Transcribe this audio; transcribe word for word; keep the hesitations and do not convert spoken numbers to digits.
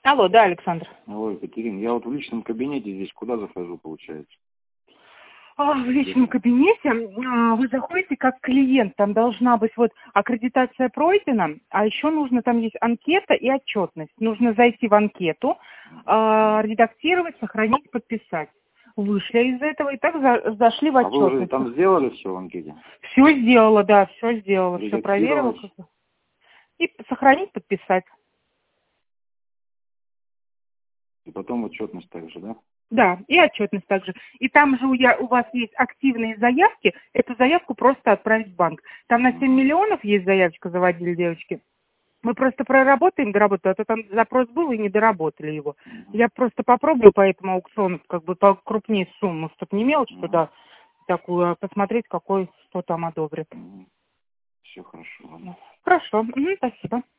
Алло, да, Александр. Алло, Екатерина, я вот в личном кабинете здесь куда захожу, получается? А, в личном кабинете а, вы заходите как клиент, там должна быть вот аккредитация пройдена, а еще нужно, там есть анкета и отчетность. Нужно зайти в анкету, а, редактировать, сохранить, подписать. Вышли из этого и так за, зашли в А вы уже отчетность. там сделали все в анкете? Все сделала, да, все сделала, все проверила. Редактировать? И сохранить, подписать. И потом отчетность также, да? Да, и отчетность также. И там же у, я, у вас есть активные заявки, эту заявку просто отправить в банк. Там на семь миллионов есть заявочка, заводили девочки. Мы просто проработаем, доработаем, а то там запрос был и не доработали его. Я просто попробую по этому аукциону, как бы по крупнее сумму, чтобы не мелочь туда такую, а посмотреть, какой, что там одобрит. Все хорошо, ладно. Хорошо, угу, спасибо.